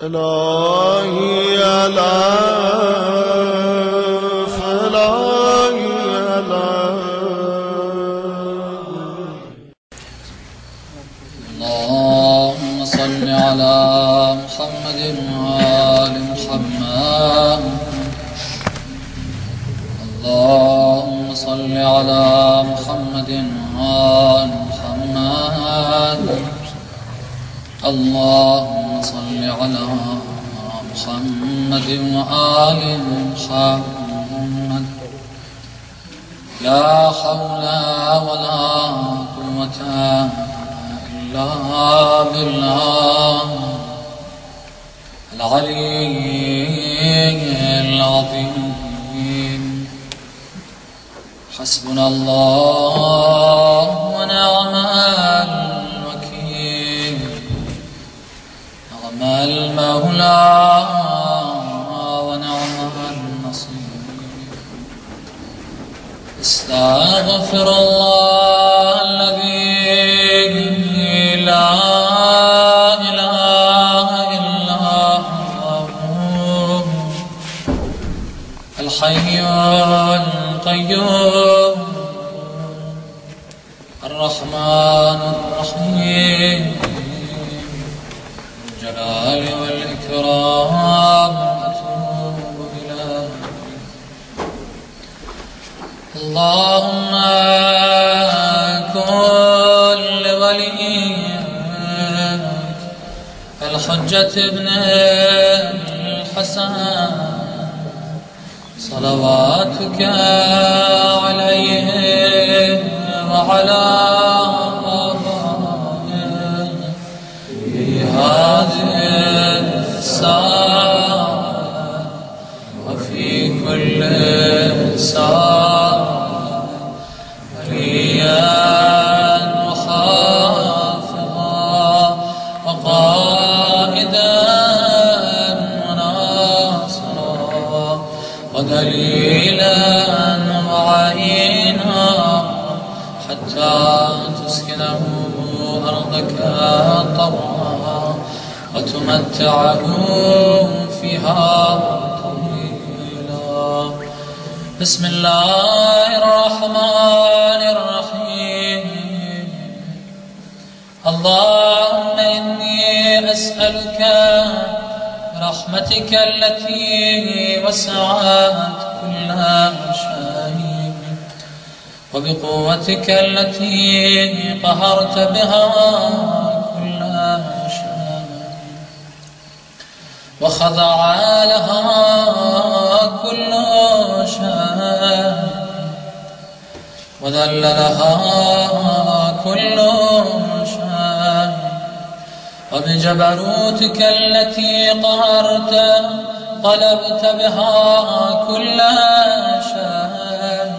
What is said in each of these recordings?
إلهي ألف إلهي اللهم صل على محمد وآل محمد. اللهم صل على محمد وآل محمد. اللهم صل على محمد وآل محمد. لا حول ولا قوة إلا بالله العلي العظيم. حسبنا الله ونعم الوكيل. نعم المولى ونعم النصير. استغفر الله الذي لا إله إلا هو الحي القيوم الرحمن الرحيم الجلال والإكرام. أتوب إليه. اللهم كن لوليك الحجة ابن الحسن صلواتك عليه وعلى آبائه في هذه الساعة وفي كل ساعة وليا وحافظا وقائدا وناصرا ودليلا وعينا حتى تسكنه أرضك طوعا وتمتعه فيها طويلا. بسم الله الرحمن الرحيم. اللهم إني أسألك برحمتك التي وسعت كل شيء وبقوتك التي قهرت بها كل شيء وخضع لها كل شيء وذل لها كل شيء وبجبروتك التي قهرت قلبت بها كل شيء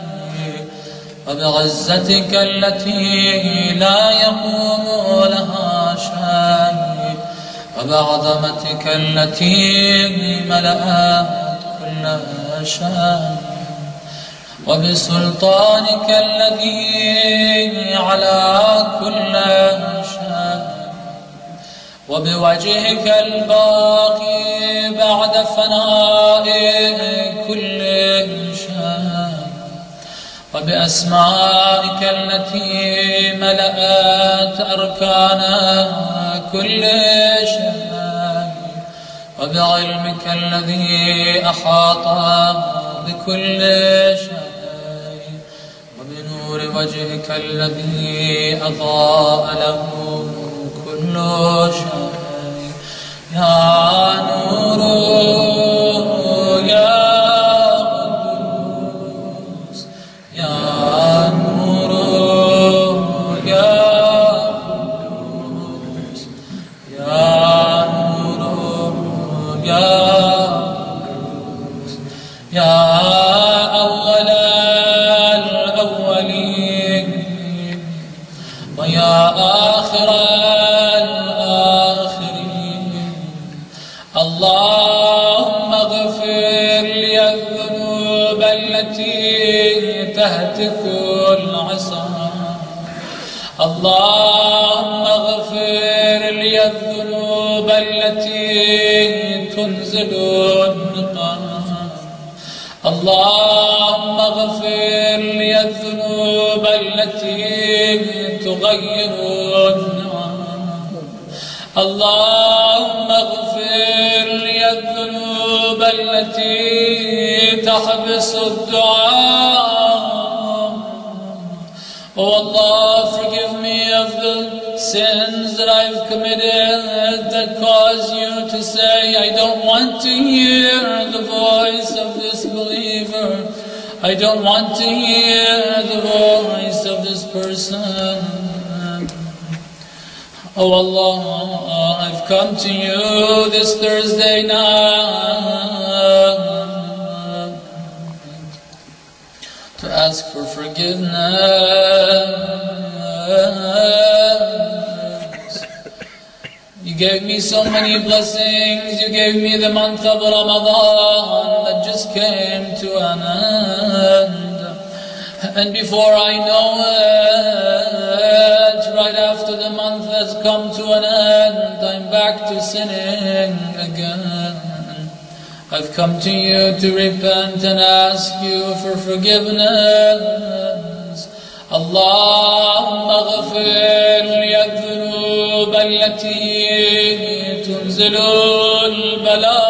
وبعزتك التي لا يقوم لها شيء وبعظمتك التي ملأت كل شيء وبسلطانك الذي على كل شيء وبوجهك الباقي بعد فناء كل شيء وبأسمائك التي ملأت أركان كل شيء وبعلمك الذي أحاط بكل شيء وبنور وجهك الذي أضاء له كل شيء. يا نور يا قدوس يا نور يا قدوس يا نور يا قدوس يا أول الأولين ويا آخر الآخرين. اللهم اغفر لي الذنوب التي تهتك العصام. اللهم اغفر لي الذنوب التي التي تنزل النقام. اللهم اغفر لي الذنوب التي تغير النعم. اللهم اغفر لي الذنوب التي تحبس الدعاء. Oh Allah, forgive me of the sins that I've committed that cause you to say, I don't want to hear the voice of this believer. I don't want to hear the voice of this person. Oh Allah, I've come to you this Thursday night to ask for forgiveness. You gave me so many blessings. You gave me the month of Ramadan that just came to an end. And before I know it, right after the month has come to an end, I'm back to sinning again. I've come to you to repent and ask you for forgiveness. Allahumma ghafir li al-dhunub allati tunzilu al-bala.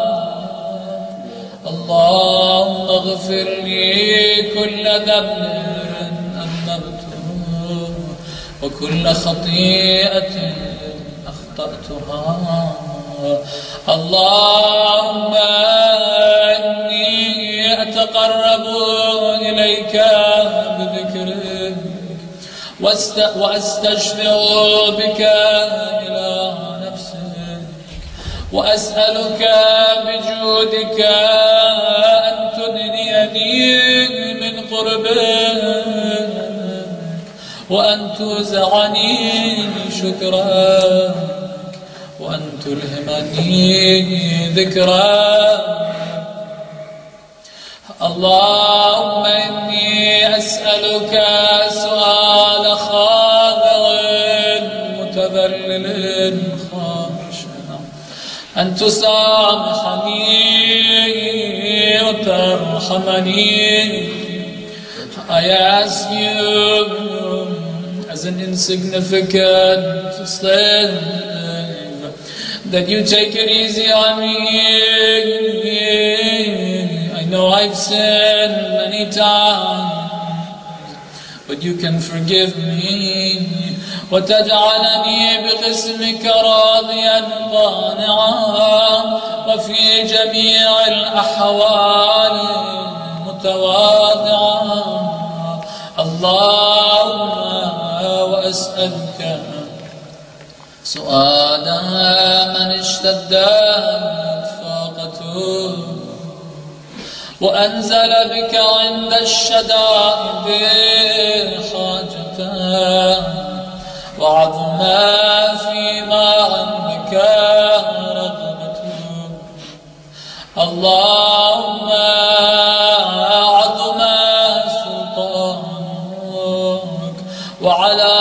Allahumma ghafir li kulla dhanbin adnabtuhu wa kulla khati'atin akhta'tuha. اللهم إني أتقرب إليك بذكرك وأستشفع بك إلى نفسك وأسألك بجودك أن تدنيني من قربك وأن توزعني شكرك وأن تلهمني ذكرك. اللهم إني أسألك سؤال خاضع متذلل خاشع أن تسامحني وترحمني. I ask you as an insignificant slave that you take it easy on me. I know I've sinned many times, but you can forgive me. وتجعلني بقسمك راضيا قانعا وفي جميع الأحوال متواضعا. اللهم وأسألك سؤال من اشتدت فاقته وأنزل بك عند الشدائد حاجته وعظم فيما عندك رغبته. اللهم عظم سلطانك وعلى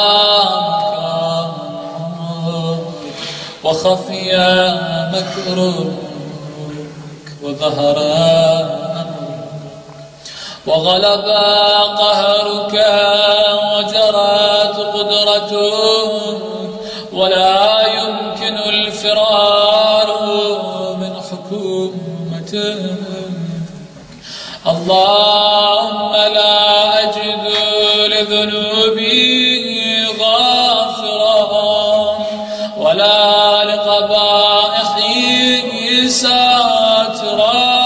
وخفي مكرك وظهر أمرك وغلب قهرك وجرت قدرتك ولا يمكن الفرار من حكومتك. اللهم لا أجد لذنوبي غافرا ولا لقبائحي ساترا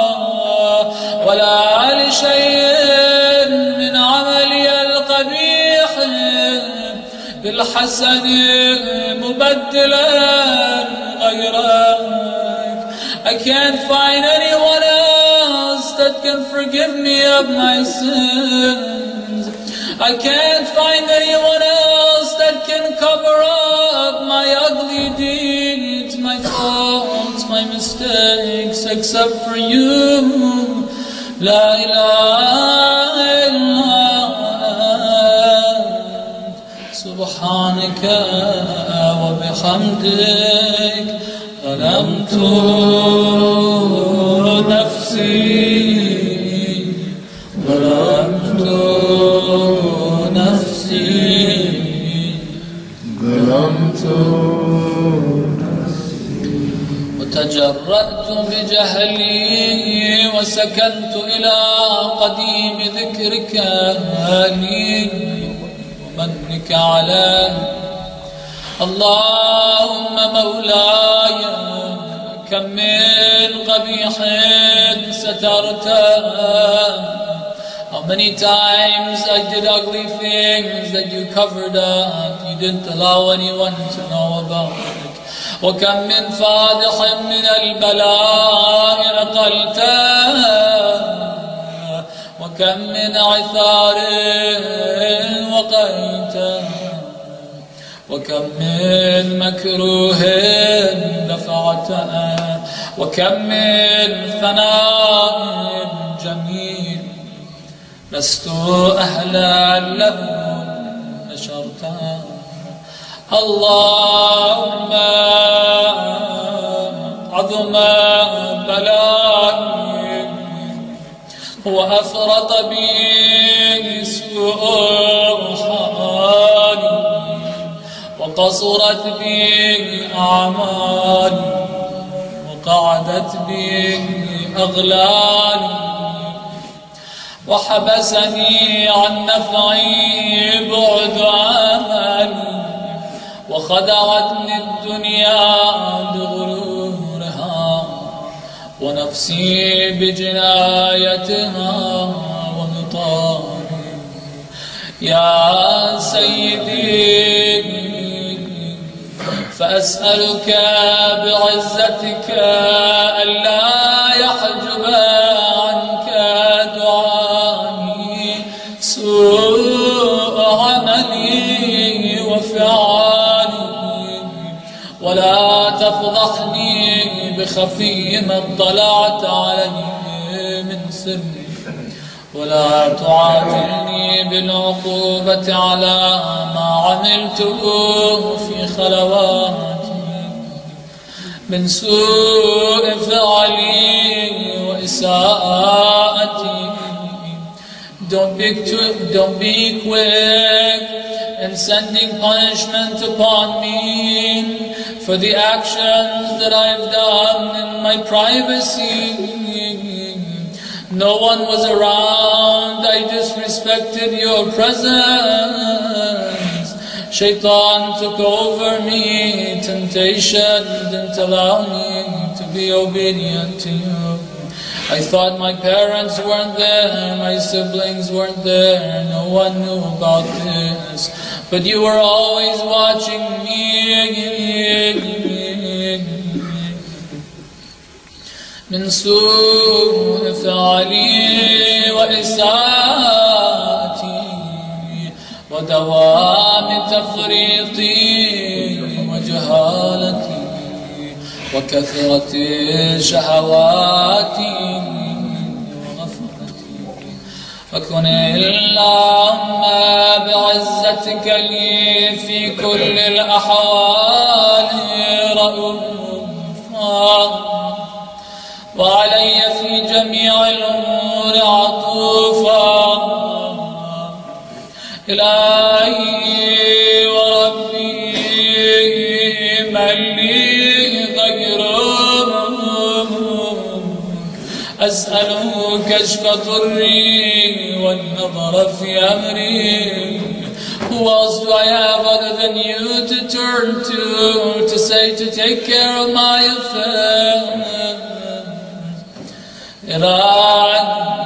ولا لشيء من عملي القبيح بالحسن مبدلا غيرك. I can't find anyone else that can forgive me of my sins. I can't find anyone else that can cover up my ugly deeds, my faults, my mistakes, except for you. La ilaha illa ant, subhanaka wa bihamdik, ظلمت نفسي ظلمت نفسي ظلمت وتجرأت بجهلي وسكنت إلى قديم ذكرك لي ومنك علي. اللهم مولاي كم من قبيح سترته. How many times I did ugly things that you covered up, you didn't allow anyone to know about it. وكم من فادح من البلاء أقلته، وكم من عثار وقيته، وكم من مكروه دفعته، وكم من ثناء جميل لست أهلا له نشرته. اللهم عظم بلائي وأفرط بي سوء حالي وقصرت بي أعمالي وقعدت بي أغلالي وحبسني عن نفعي بعد عملي وخدعتني الدنيا بغرورها ونفسي بجنايتها ونطالي. يا سيدي فأسألك بعزتك ألا يحجب عنك دعائي سوء عملي وفعالي، ولا تفضحني بخفي ما اطلعت عليه من سري، ولا تعاجلني بالعقوبة على ما عملته في خلواتي من سوء فعلي وإساءتي. Don't be quick in sending punishment upon me for the actions that I've done in my privacy. No one was around, I disrespected your presence. Shaitan took over me, temptation didn't allow me to be obedient to you. I thought my parents weren't there, my siblings weren't there, no one knew about this. But you were always watching me. من سوء فعلي وإساءتي ودوام تفريطي وجهالتي وكثرة شهواتي وغفلتي. فكن اللهم بعزتك لي في كل الأحوال رؤوفا وعلي في جميع الأمور عطوفا. إلهي وربي من لي غيره، أسأله كشف ضري والنظر في أمري. Who else do I have other than you to turn to say to take care of my affairs? إلهي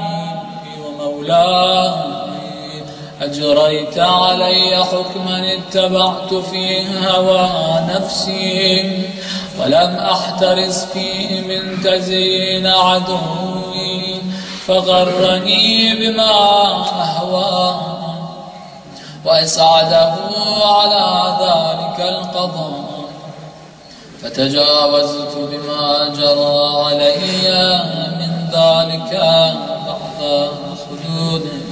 ومولاي أجريت علي حكما اتبعت فيه هوى نفسي ولم أحترس فيه من تزيين عدوي فغرني بما أهوى وأسعده على ذلك القضاء فتجاوزت بما جرى علي من ذلك بعد حدودك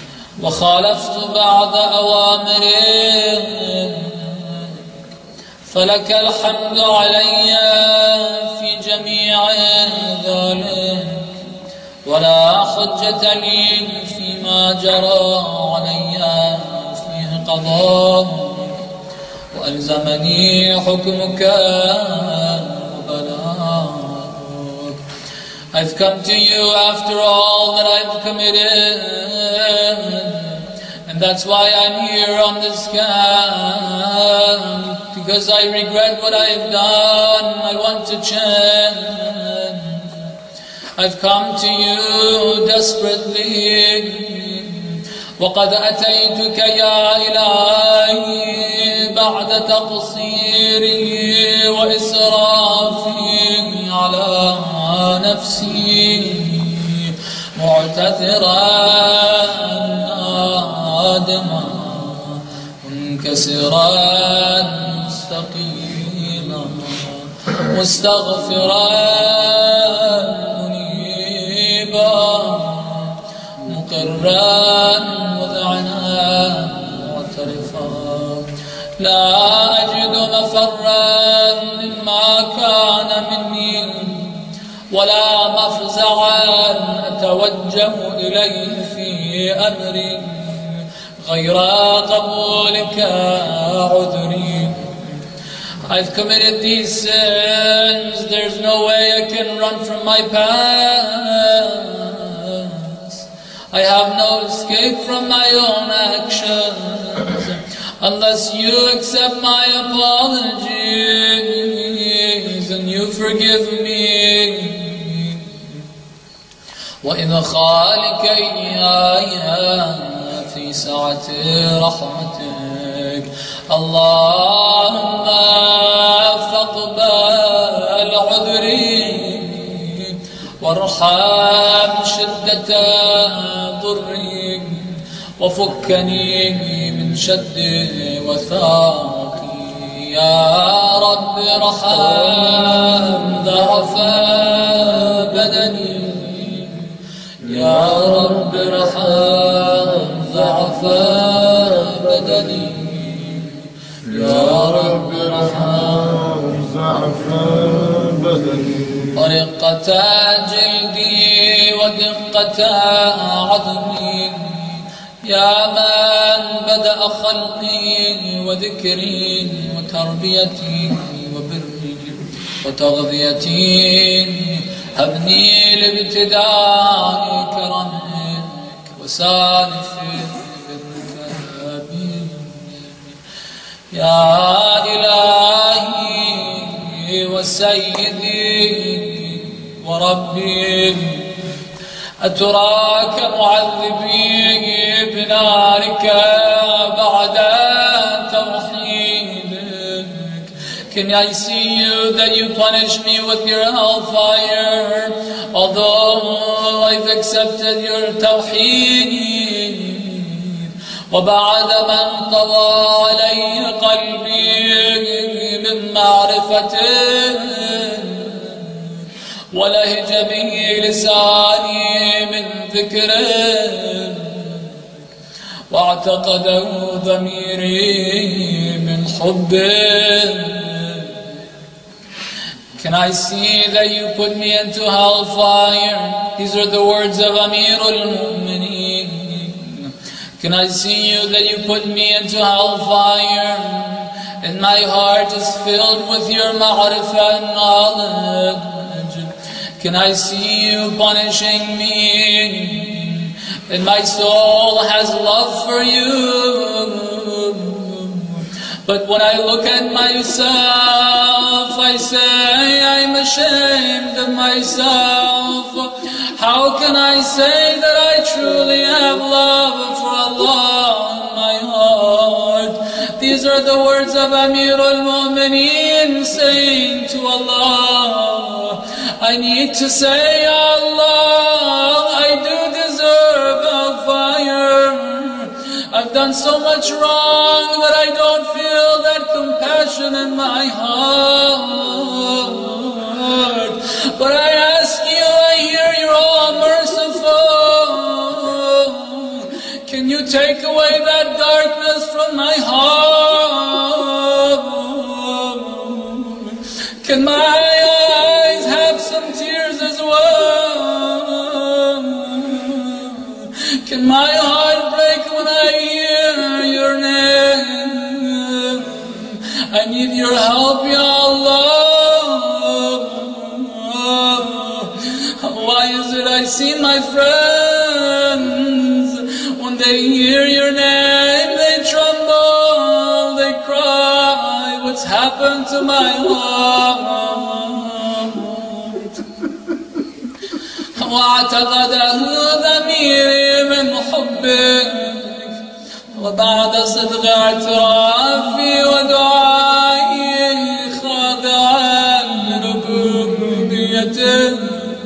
وخالفت بعض أوامرك فلك الحمد علي في جميع ذلك، ولا حجة لي فيما جرى علي فيه قضاء، وألزمني حكمك وبلاغك. I've come to you after all that I've committed, and that's why I'm here on this camp, because I regret what I've done. I want to change. I've come to you desperately, وقد أتيتك يا إلهي بعد تقصيري وإسرافي على نفسي، معتذرا نادما منكسرا مستقيما مستغفرا منيبا مقرا مذعنا معترفا، لا أجد مفرا مما كان مني ولا مفزعا أتوجه إليه في أمري غير قبولك عذري. I've committed these sins, there's no way I can run from my past. I have no escape from my own actions unless you accept my apologies and you forgive me. وإذ خالك إياي في سعة رحمتك، اللهم فاقبل عذري وارحم شدة ضري وفكني من شد وثاقي. يا رب ارحم ضعف بدني، يا رب ارحم ضعف بدني، يا رب ارحم ضعف بدني. ورقة جلدي ودقة عظمي، يا من بدأ خلقي وذكري وتربيتي وبري وتغذيتي، هبني لابتداء كرمك وسالف برك بي. يا إلهي وسيدي وربي، أتراك معذبي بنارك بعد توحيدك؟ Can I see you that you punish me with your hellfire, although I've accepted your tawheed? وبعد ما انطوى علي قلبي من معرفته ولهج به لساني من ذكره واعتقده ضميري من حبه. Can I see that you put me into hellfire? These are the words of Amir al-Mu'mineen. Can I see you that you put me into hellfire and my heart is filled with your ma'rifah and knowledge? Can I see you punishing me and my soul has love for you? But when I look at myself, I say I'm ashamed of myself. How can I say that I truly have love for Allah in my heart? These are the words of Amir al-Mu'mineen saying to Allah, I need to say, Allah, I do deserve hellfire. I've done so much wrong that I don't feel that compassion in my heart. But I ask you, I hear you're all merciful. Can you take away that darkness from my heart? my eyes have some tears as well? Can my heart break when I hear your name? I need your help, Ya Allah. Why is it I see my friends, when they hear your name, they tremble, they cry, what's happened to my heart? واعتقده ضميري من حبك، وبعد صدق اعترافي ودعائي خاضعا لربوبيتك،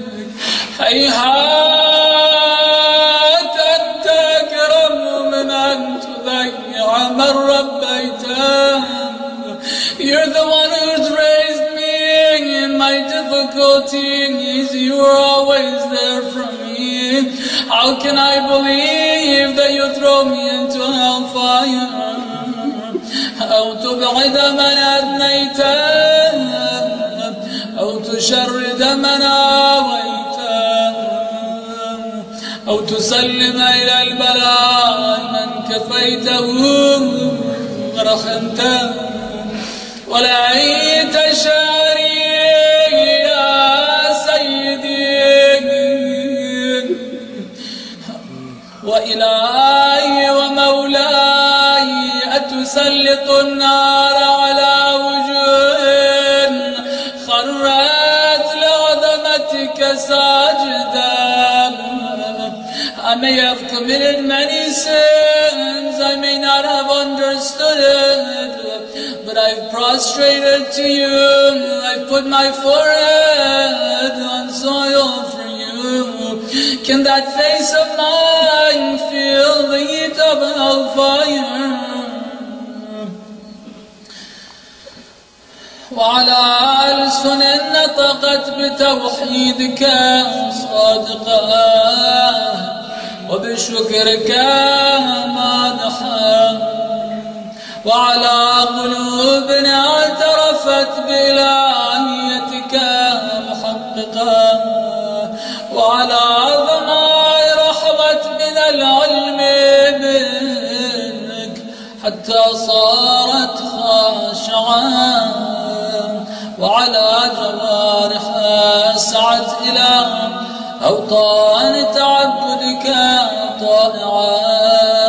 هيهات أنت أكرم من أن تضيع من ربيته. You're the one who's raised me in my difficulties. You are always there for me. How can I believe that you throw me into hellfire? أو تبعد من أدنيته، أو تشرد من آويته، أو تسلم إلى البلاء من كفيته ورحمته. ولعيت شعري يا سيدي وإلهي ومولاي، أتسلط النار على وجوه خرت لعظمتك ساجدا. I may have committed many sins, I may not have understood it, but I've prostrated to you, I've put my forehead on soil for you. Can that face of mine feel the heat of hellfire? وعلى ألسن نطقت بتوحيدك صادقة، وبشكرك مادحة، وعلى قلوب اعترفت بإلهيتك محققة، وعلى ضمائر رحبت من العلم منك حتى صارت خاشعة، وعلى جوارح سعت إلى أوطان تعبدك طائعة،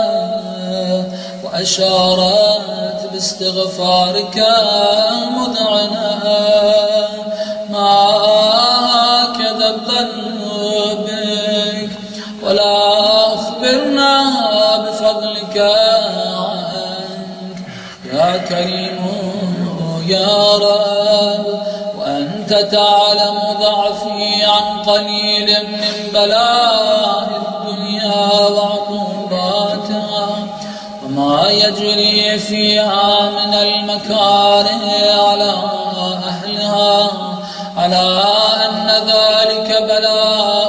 وأشارت باستغفارك مذعنة. ما هكذا الظن بك، ولا أخبرنا بفضلك عنك يا كريم يا رب. وأنت تعلم ضعفي عن قليل من بلاء الدنيا وعقوباتها، وما يجري فيها من المكاره على أهلها، على أن ذلك بلاء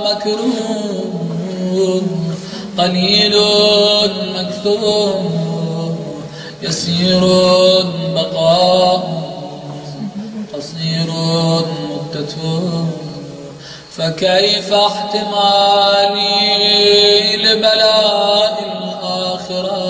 ومكروه قليل مكثور، يسير بقاء، قصير مدته. فكيف احتمالي لبلاء الآخرة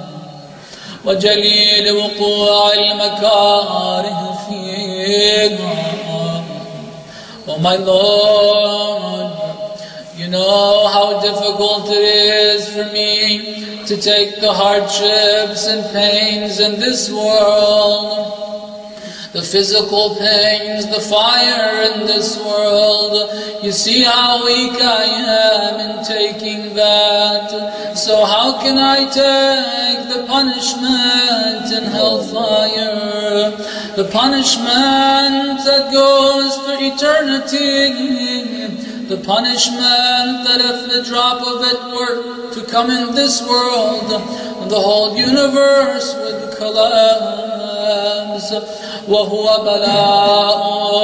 وجليل وقوع المكاره فيها؟ Oh my Lord, you know how difficult it is for me to take the hardships and pains in this world, the physical pains, the fire in this world. You see how weak I am in taking that. So how can I take the punishment in hellfire, the punishment that goes for eternity, the punishment that if the drop of it were to come in this world, the whole universe would collapse. وهو بلاء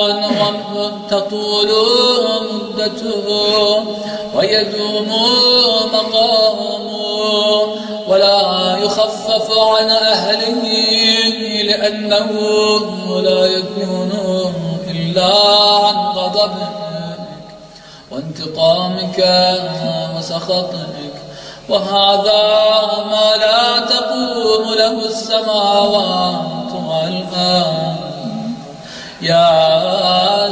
تطول مدته ويدوم مقامه ولا يخفف عن أهله لأنه لا يكون إلا عن غضبك وانتقامك وسخطك، وهذا ما لا تقوم له السماوات والأرض. يا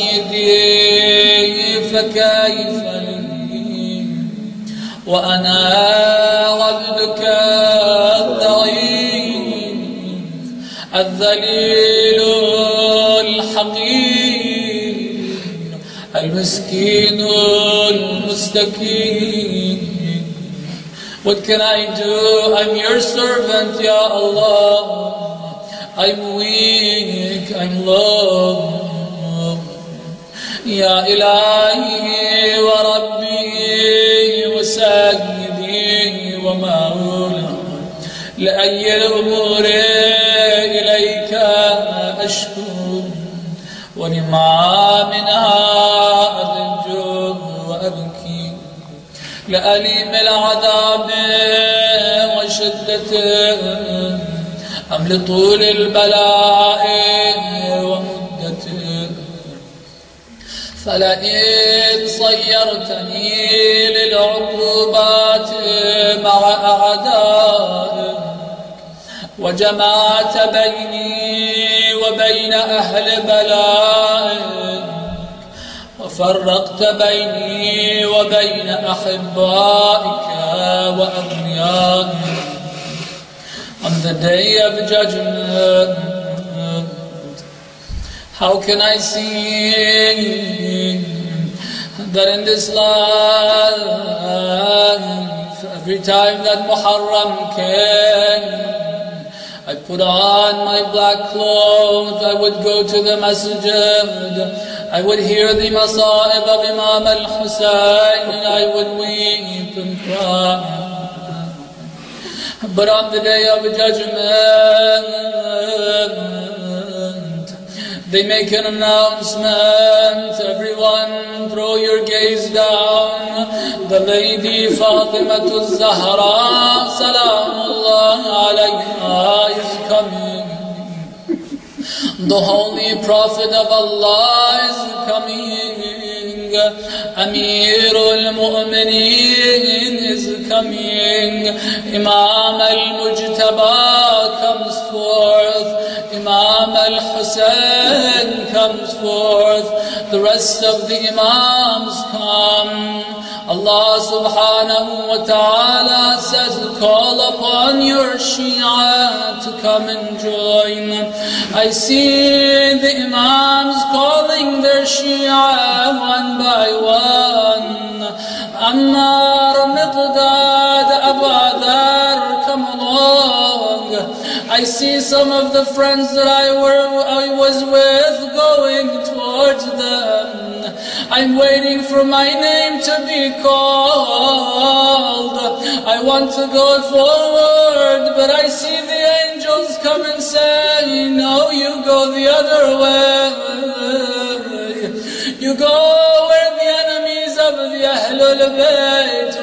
سيدي فكيف لي وأنا عبدك الضعيف الذليل الحقير المسكين المستكين. What can I do? I'm your servant, Ya Allah. I'm weak, I'm low. Ya Ilahi wa Rabbi wa Sayyidi wa Mawla, لأي الأمور إليك أشكو ولما منها أرجو وأبكي، لأليم العذاب وشدته أم لطول البلاء ومدته. فلئن صيرتني للعقوبات مع أعدائك وجمعت بيني وبين أهل بلائك وفرقت بيني وبين أحبائك وأغنيائك on the day of judgment, how can I see that in this life, every time that Muharram came, I put on my black clothes, I would go to the masjid, I would hear the masa'ib of Imam al-Husayn, and I would weep and cry. But on the day of judgment, they make an announcement, everyone throw your gaze down. The lady Fatima Zahra, Salamullah alayha, is coming. The holy Prophet of Allah is coming. Amirul Mu'mineen is coming. Imam al-Mujtaba comes forth. Imam al-Hussein comes forth. The rest of the Imams come. Allah subhanahu wa ta'ala says, call upon your Shia to come and join. I see the Imams calling their Shia one by one. Ammar, Miqdad, Abu Dhar, come along. I see some of the friends that I was with going towards them. I'm waiting for my name to be called. I want to go forward, but I see the angels come and say, no, you go the other way. You go where the enemies of the Ahlul Bayt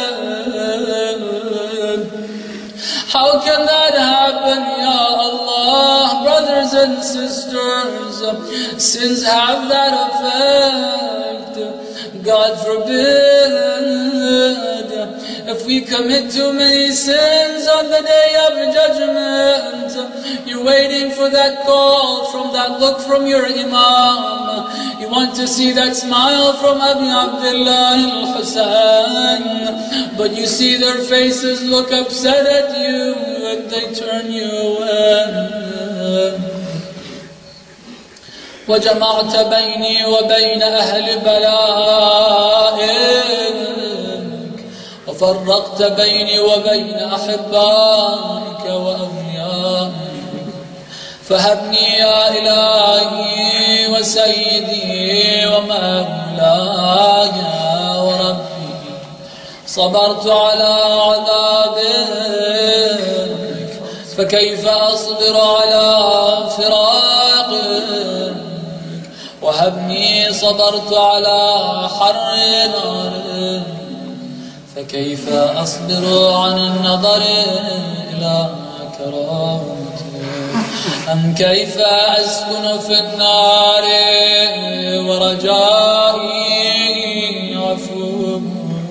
went. How can that happen, Ya Allah? Brothers and sisters, sins have that effect. God forbid. If we commit too many sins on the day of judgment, you're waiting for that call, from that look from your Imam. You want to see that smile from Abu Abdullah al-Husayn, but you see their faces look upset at you and they turn you away. وجمعت بيني وبين أهل بلائك وفرقت بيني وبين أحبائك وأوليائك، فهبني يا إلهي وسيدي ومولاي وربي، صبرت على عذابك فكيف أصبر على فراقك، وهبني صبرت على حر نارك فكيف أصبر عن النظر إلى كرامتك. أم كيف أسكن في النار ورجائي عفوك.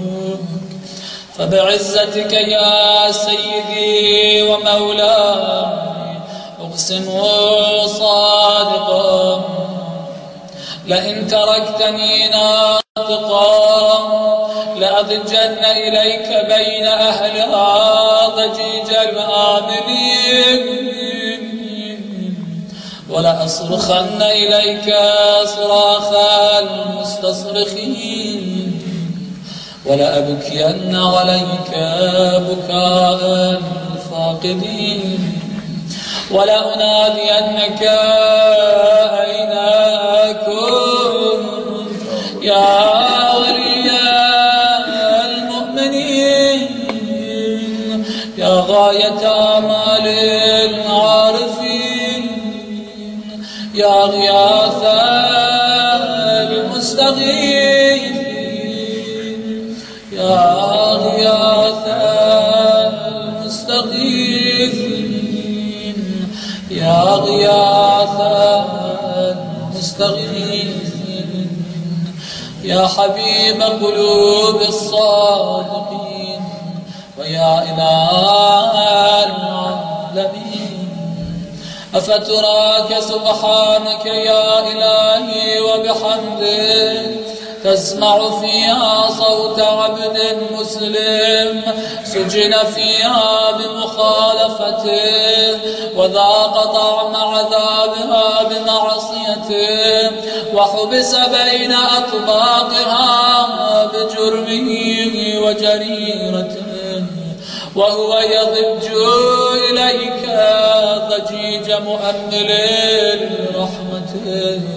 فبعزتك يا سيدي ومولاي أقسم صادقا لئن تركتني ناطقا لأضجن إليك بين أهلها ضجيج الآمنين ولأصرخن إليك صراخ المستصرخين ولأبكين عليك بكاء الفاقدين ولأنادينك أين كنت يا ولي المؤمنين يا غاية آمال العارفين يا غياث المستغيثين يا غياث المستغيثين يا غياث المستغيثين يا حبيب قلوب الصادقين ويا إله العالمين. أفتراك سبحانك يا إلهي وبحمدك تسمع فيها صوت عبد مسلم سجن فيها بمخالفته وذاق طعم عذابها بمعصيته وحبس بين أطباقها بجرمه وجريرته وهو يضج إليك ضجيج مؤمل رحمته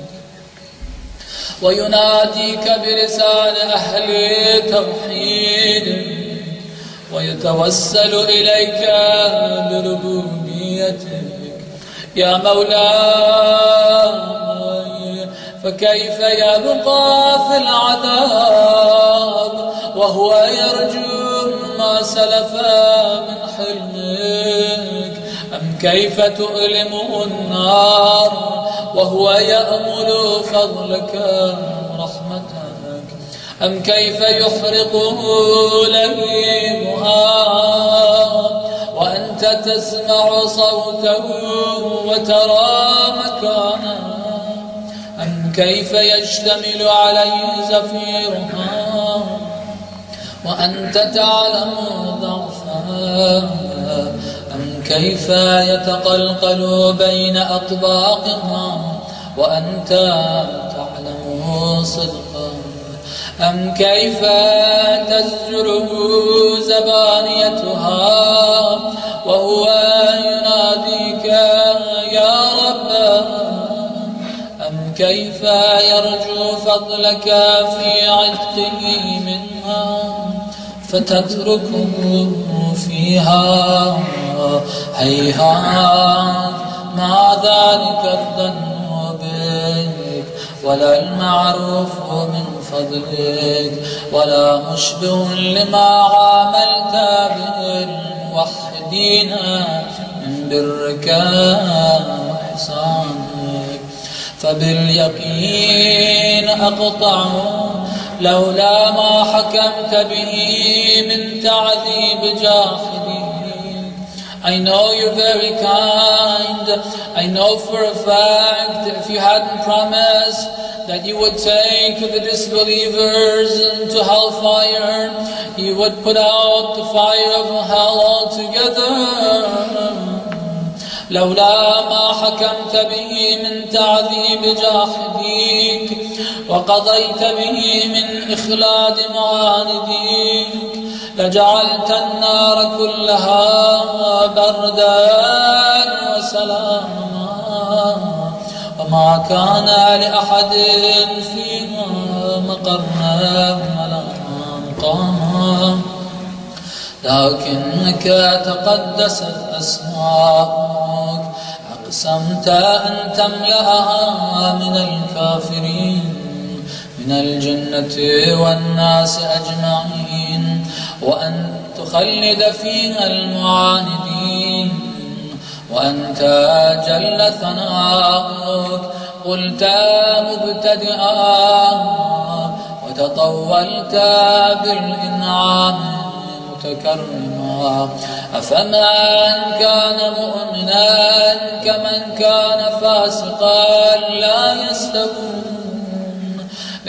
ويناديك بلسان أهل توحيد ويتوسل إليك بربوبيتك يا مولاي. فكيف يبقى في العذاب وهو يرجو ما سلف من حلمك. أم كيف تؤلمه النار وهو يأمل فضلك رحمتك. أم كيف يحرقه لهيبها وأنت تسمع صوته وترى مكانه. أم كيف يشتمل عليه زفيرها وأنت تعلم ضعفها. أم كيف يتقلقل بين أطباقها وأنت تعلم صدقها. أم كيف تزجره زبانيتها وهو يناديك يا رب. أم كيف يرجو فضلك في عتقه منها فتتركه فيها. هيهات ما ذلك الظن بك ولا المعروف من فضلك ولا مشبه لما عاملت به الموحدين من برك وإحسانك. فباليقين أقطع لولا ما حكمت به من تعذيب جاحدين. I know you're very kind. I know for a fact if you hadn't promised that you would take the disbelievers into hellfire, you would put out the fire of hell altogether. لولا ما حكمت به من تعذيب جاحديك وقضيت به من إخلاد معانديك لجعلت النار كلها بردا وسلاما وما كان لأحد فيها مقرا ولا مقاما. لكنك تقدست أسماءك أقسمت أن تملأها من الكافرين من الجنة والناس أجمعين تخلد فيها المعاندين، وأنت جل ثناؤك قلت مبتدئا وتطولت بالإنعام متكرما. أفمن كان مؤمنا كمن كان فاسقا لا يستوون.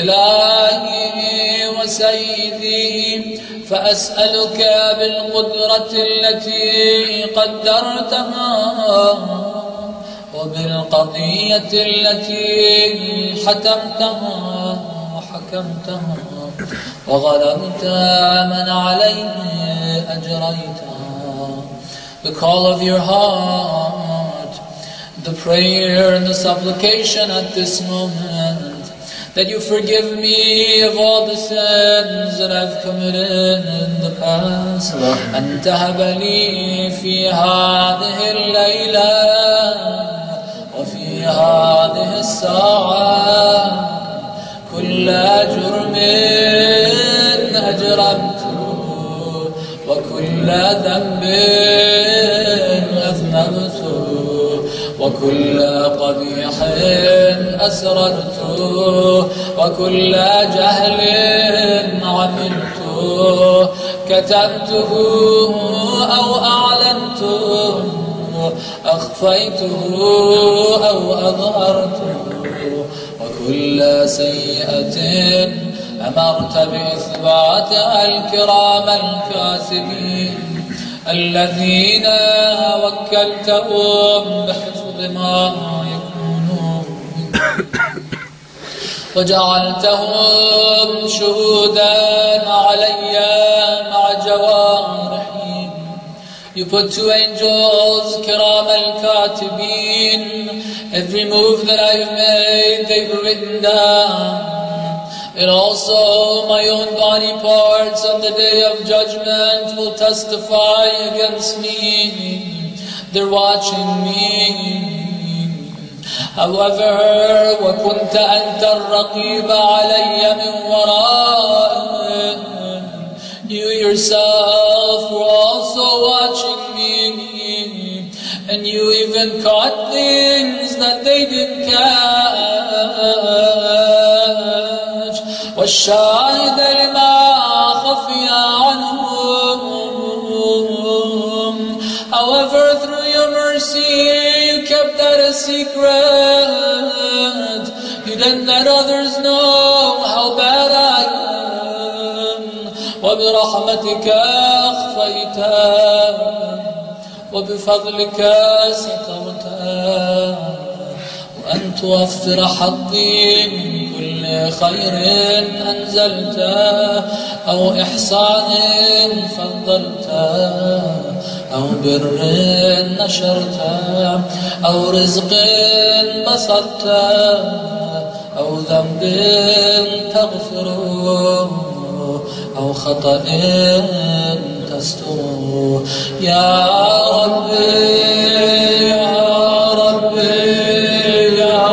إلهي وسيدي فأسألك بالقدرة التي قدرتها وبالقضية التي حتمتها وحكمتها وغلبت من عليه أجريتها. The call of your heart, the prayer and the supplication at this moment, that you forgive me of all the sins that I've committed in the past. أن تهب لي في هذه الليلة وفي هذه الساعة كل جرم أجرمته وكل ذنب أذنبته وكل قبيح أسررته وكل جهل عملته كتمته أو أعلنته أخفيته أو أظهرته وكل سيئة أمرت بإثباتها الكرام الكاتبين الذين وكلتهم بحفظ ما يكونون وجعلتهم شهودا علي مع جوارحي. You put 2 angels, Kiram al-Katibin, every move that I've made, they've written down. And also my own body parts on the day of judgment will testify against me. They're watching me. However, وَكُنْتَ أَنْتَ الرَّقِيبَ عَلَيَّ مِنْ وَرَائِهِمْ. You yourself were also watching me, and you even caught things that they didn't catch. وَالشَّاهِدَ لِمَا خَفِيَ عَنْهُمْ. However, through your mercy, you kept that a secret. You didn't let others know how bad I am. وبرحمتك أخفيتها وبفضلك سترتها وأن توفر حقي من كل خير أنزلته أو إحسان فضلته أو بر نشرته أو رزق بسطته أو ذنب تغفره أو خطأ تستره. يا ربي يا ربي يا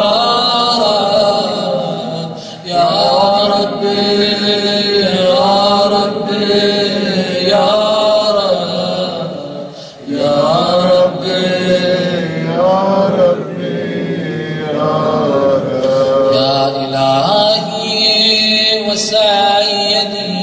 رب يا ربي يا ربي يا رب يا ربي يا ربي يا رب يا إلهي وسيدي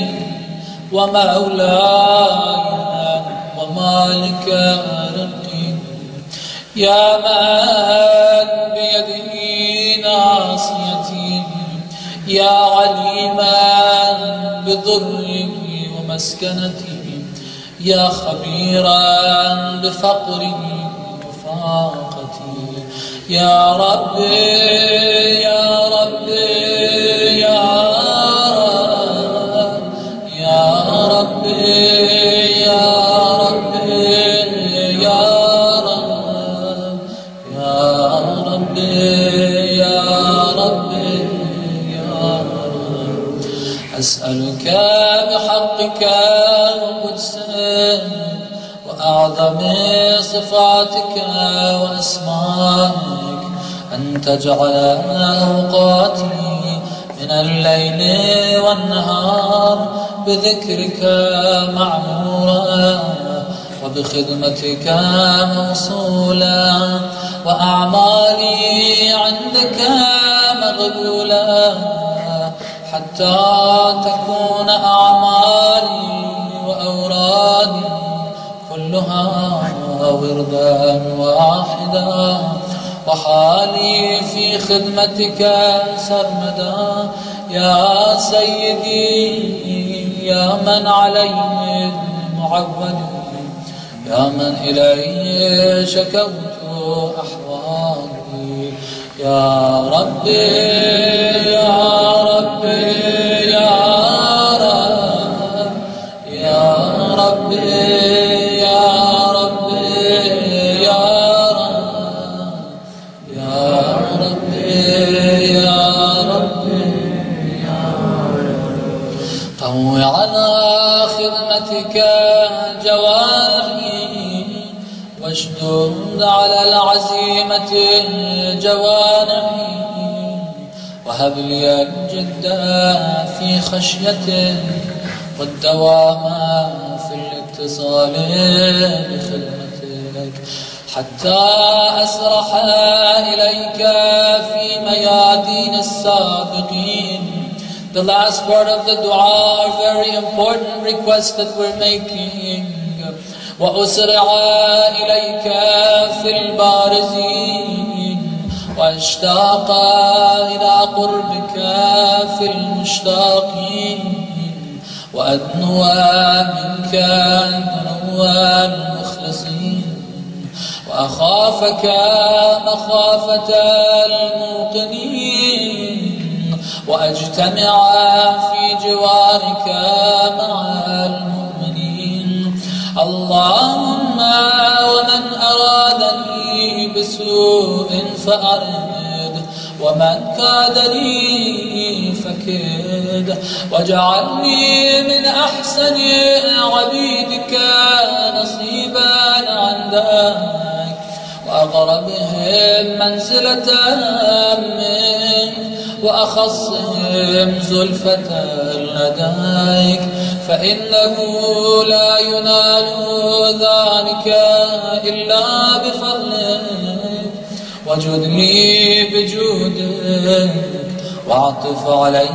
ومولاي ومالك ربي يا من بيده ناصيتي يا عليما بضري ومسكنتي يا خبيرا بفقري وفاقتي يا ربي يا ربي يا ربي يا ربي يا رب يا ربي يا ربي يا رب. أسألك بحقك وقدسك وأعظم صفاتك وأسمائك أن تجعل أوقاتي من الليل والنهار بذكرك معمورا وبخدمتك موصولا وأعمالي عندك مقبولا حتى تكون أعمالي وأورادي كلها وردا واحدا وحالي في خدمتك سرمدا يا سيدي يا من عليه معول يا من إليه شكوت أحوالي يا ربي يا ربي يا رب يا ربي يا ربي يا رب يا ربي يا ربي طوي على خدمتك جوارحي واشدد على العزيمة جوانحي وهب لي الجد في خشيته والدوام في الاتصال بخدمتك حتى أسرح إليك في ميادين السابقين. The last part of the dua, a very important request that we're making. وأسرع إليك في البارزين واشتاق إلى قربك في المشتاقين وأدنو منك دنو المخلصين وأخافك مخافة الموقنين وأجتمع في جوارك مع المؤمنين. اللهم ومن أرادني بسوء فأرد ومن كادني فكد واجعلني من أحسن عبيدك نصيبا عندك وأقربهم منزلة منك وأخصهم زلفة لديك فإنه لا ينال ذلك إلا بفضلك وجد لي بجودك واعطف علي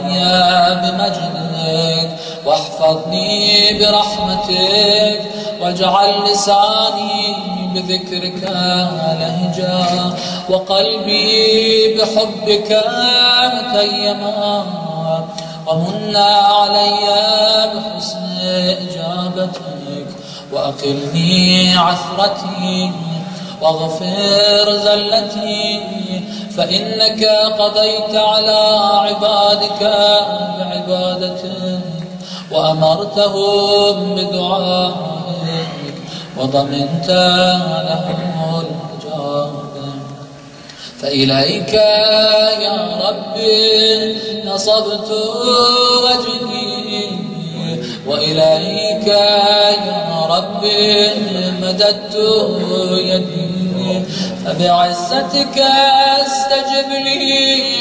بمجدك واحفظني برحمتك واجعل لساني بذكرك لهجا وقلبي بحبك متيما ومن علي بحسن إجابتك وأقلني عثرتي واغفر زلتي فإنك قضيت على عبادك بعبادتك وأمرتهم بدعائك وضمنت لهم الإجابة. فإليك يا ربي نصبت وجهي وإليك يا ربي مددت يدي فبعزتك استجب لي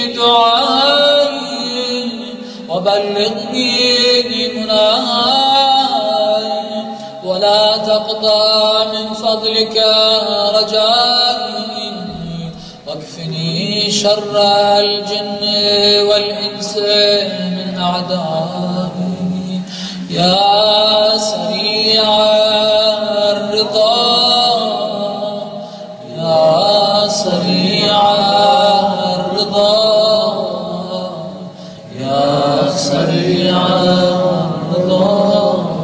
دعائي وبلغني مناي ولا تقطع من فضلك رجائي واكفني شر الجن والإنس من أعدائي. يا سريع الرضا يا سريع الرضا يا سريع الرضا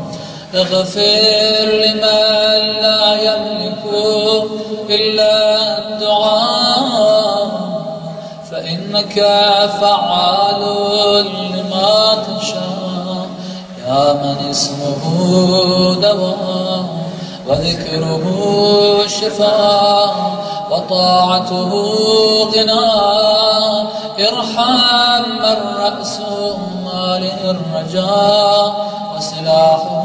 اغفر لمن لا يملك إلا الدعاء فإنك فعال لما تشاء يا من اسمه دواء وذكره شفاء وطاعته غنى. ارحم من رأسه ماله الرجاء وسلاحه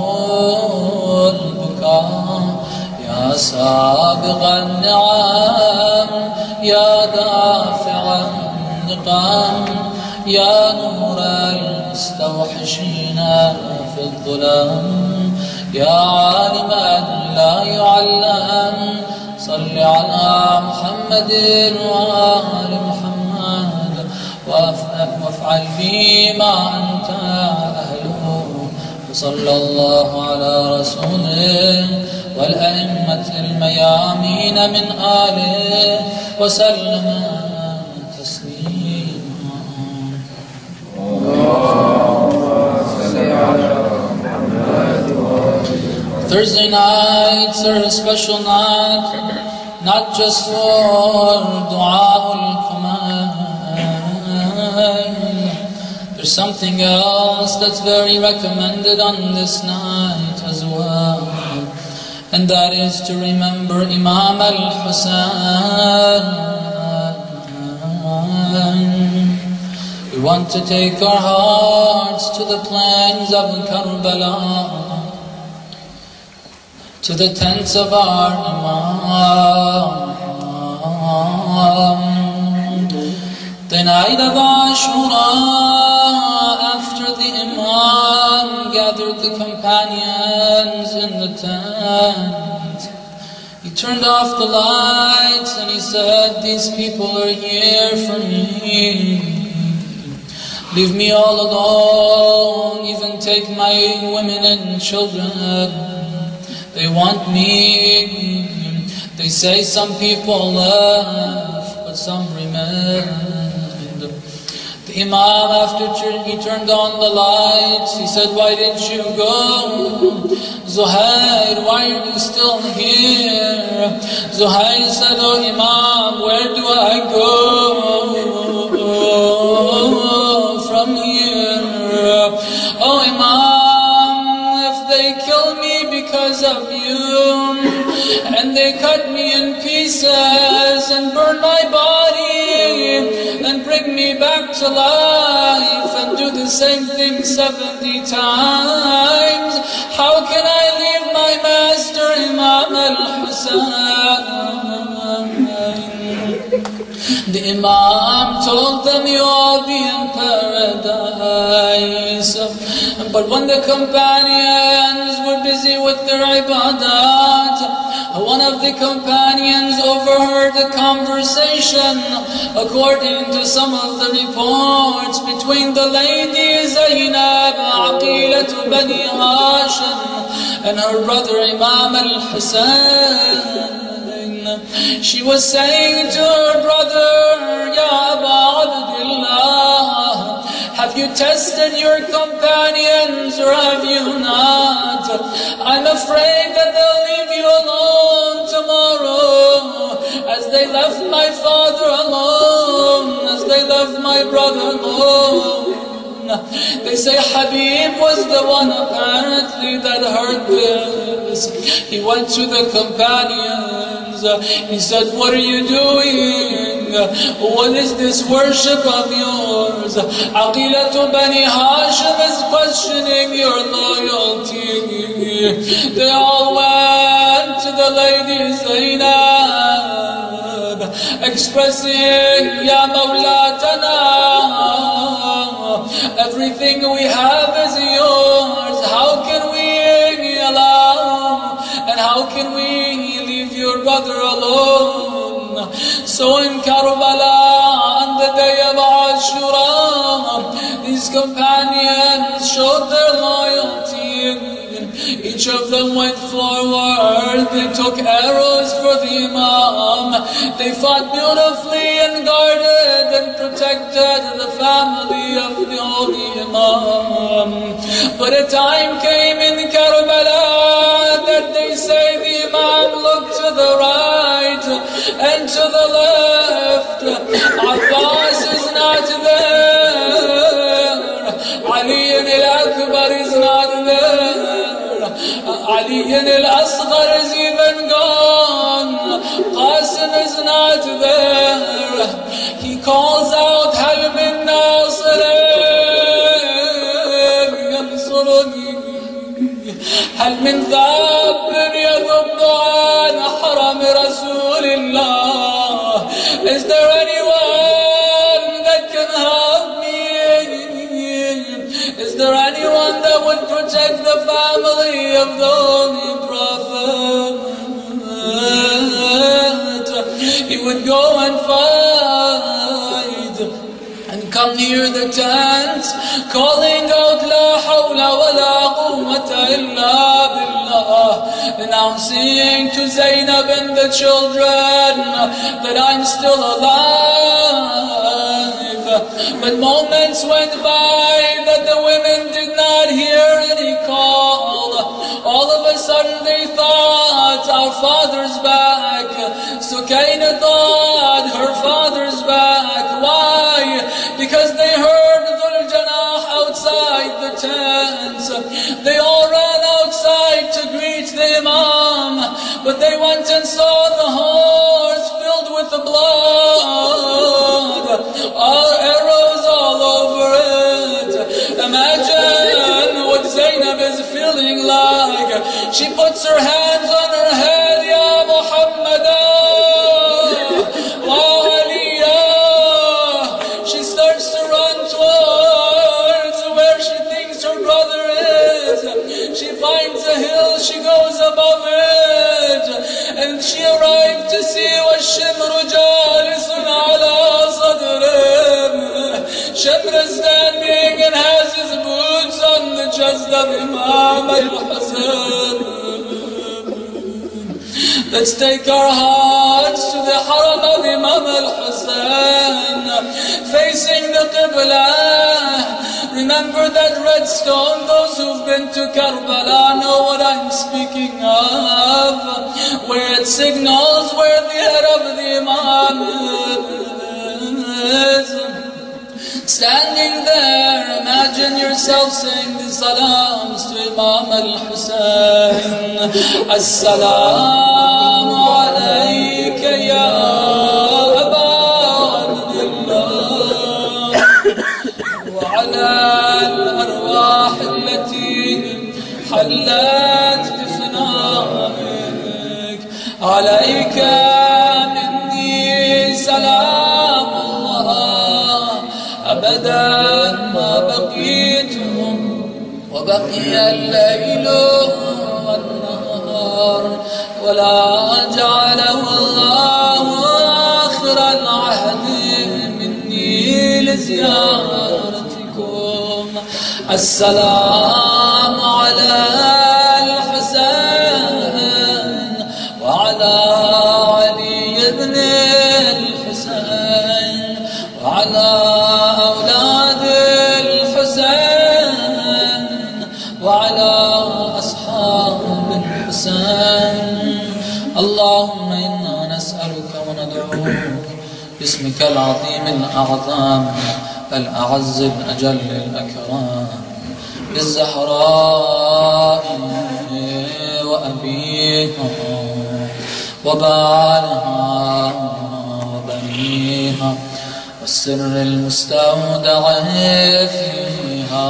البكاء يا سابغ النعم يا دافع النقم يا نور المستوحشين في الظلام يا عالما لا يعلم صل على محمد وآل محمد وافعل فيما أنت أهله وصلى الله على رسوله والأئمة الميامين من آله وسلم تسليما. Thursday nights are a special night, not just for Dua al-Kamal. There's something else that's very recommended on this night as well, and that is to remember Imam al-Husayn. We want to take our hearts to the plains of Karbala, to the tents of our Imam. The night of Ashura, after the Imam gathered the companions in the tent, he turned off the lights and he said, "These people are here for me. Leave me all alone, even take my women and children. They want me. They say some people left, but some remained." The Imam, after he turned on the lights, he said, "Why didn't you go? Zuhair, why are you still here?" Zuhair said, "Oh Imam, where do I go from here? Oh Imam, if they kill me because of you, and they cut me in pieces and burn my body and bring me back to life and do the same thing 70 times, how can I leave my master Imam al-Husayn?" The Imam told them, "You'll be in paradise." But when the companions were busy with their ibadat, one of the companions overheard a conversation, according to some of the reports, between the lady Zainab, Aqilat Bani Hashim, and her brother Imam al-Husayn. She was saying to her brother, "Ya Aba Abdullah, have you tested your companions or have you not? I'm afraid that they'll leave you alone tomorrow, as they left my father alone, as they left my brother alone." They say Habib was the one apparently that heard this. He went to the companions. He said, "What are you doing? What is this worship of yours? Aqilatu Bani Hashim is questioning your loyalty." They all went to the lady Zainab, expressing, "Ya Mawlatana, everything we have is yours. How can we allow, and how can we leave your brother alone?" So in Karbala, on the day of Ashura, these companions showed their loyalty. Each of them went forward. They took arrows for the Imam. They fought beautifully and guarded and protected the family of the holy Imam. But a time came in Karbala that they say the Imam looked to the right and to the left. Abbas is not there. Ali al-Akbar is not there. Ali al-Asghar is even gone. Qasim is not there. He calls out, "Hal min nasirin yansuruni? Hal min thabin yadubbu an haram Rasulillah? Is there anyone that can help me the family of the Holy Prophet. He would go and fight and come near the tent, calling out La hawla wa la quwwata illa billah, announcing to Zainab and the children that I'm still alive. But moments went by that the women did not hear any call. All of a sudden they thought, our father's back. Sukaina thought her father's back. Why? Because they heard Dhul Janah outside the tents. They all ran outside to greet the Imam, but they went and saw the horse filled with the blood, arrows all over it. Imagine what Zainab is feeling like. She puts her hands on her head, Ya Muhammad, Wa Aliyah. She starts to run towards where she thinks her brother is. She finds a hill, she goes above it, and she arrived to see وَالشِّمْرُ جَالِسٌ عَلَى صَدْرِهِ. Shimr is standing and has his boots on the chest of Imam al-Hussein. Let's take our hearts to the Haram of Imam al-Hussein, facing the Qibla. Remember that red stone? Those who've been to Karbala know what I'm speaking of, where it signals where the head of the Imam is. Standing there, imagine yourself saying the salams to Imam al-Hussein. As-salamu alayka ya Aba Abdullah, wa ala al-arwah allati hallat bifnaik, alayka minni salam Allah أبدا ما بقيتهم وبقي الليل والنهار ولا جعله الله آخر العهد مني لزيارتكم. السلام على الحسين وعلى علي بن الحسين وعلى أولاد الحسين وعلى أصحاب الحسين. اللهم إنا نسألك وندعوك باسمك العظيم الأعظم الأعز الأجل الأكرم، بالزهراء وأبيها وبعلها وبنيها والسر المستودع فيها،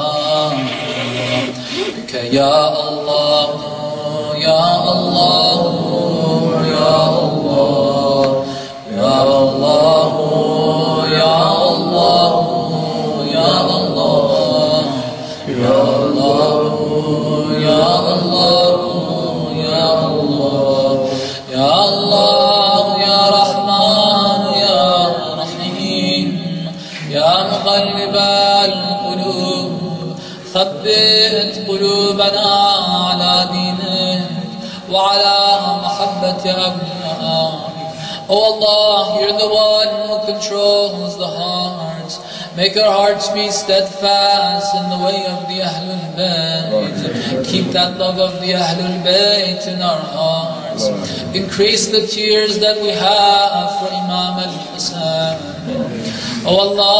بك يا الله يا الله يا الله يا الله يا الله يا الله يا الله يا الله يا الله يا الله يا رحمن يا رحيم يا مقلب القلوب ثبت قلوبنا على دينك وعلى محبة أبنائك. Oh Allah, you're the one who controls the hearts. Make our hearts be steadfast in the way of the Ahlul Bayt. Keep that love of the Ahlul Bayt in our hearts. Increase the tears that we have for Imam al-Hussein. Oh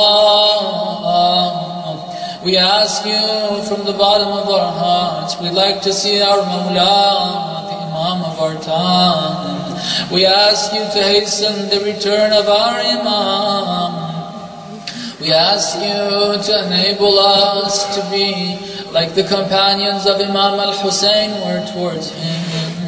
Allah, we ask you from the bottom of our hearts, we'd like to see our Mawla, the Imam of our time. We ask you to hasten the return of our Imam. We ask you to enable us to be like the companions of Imam al-Hussein were towards him.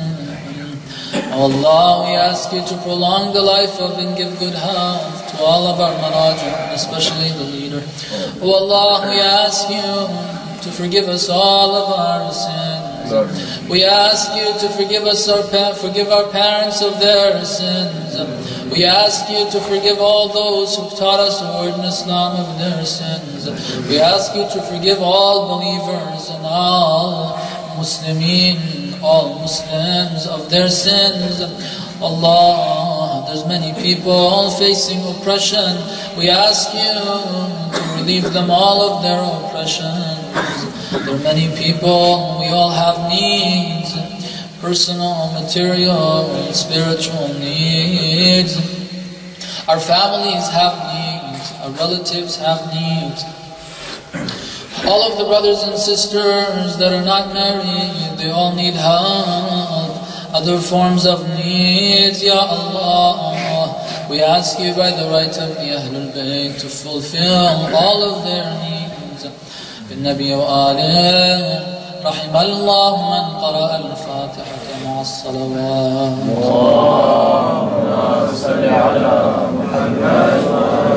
Allah, we ask you to prolong the life of and give good health to all of our Maraja, and especially the leader. Oh Allah, we ask you to to forgive us all of our sins. We ask you to forgive our parents of their sins. We ask you to forgive all those who taught us the word in Islam of their sins. We ask you to forgive all believers and all Muslimin, all Muslims of their sins. Allah, there's many people facing oppression. We ask you to relieve them all of their oppressions. There are many people, we all have needs, personal, material, and spiritual needs. Our families have needs, our relatives have needs. All of the brothers and sisters that are not married, they all need help. Other forms of needs, Ya Allah. We ask you by the right of the Ahlul Bayt to fulfill all of their needs. بالنبي وآله رحم الله من قرأ الفاتحة مع الصلوات. اللهم صل على محمد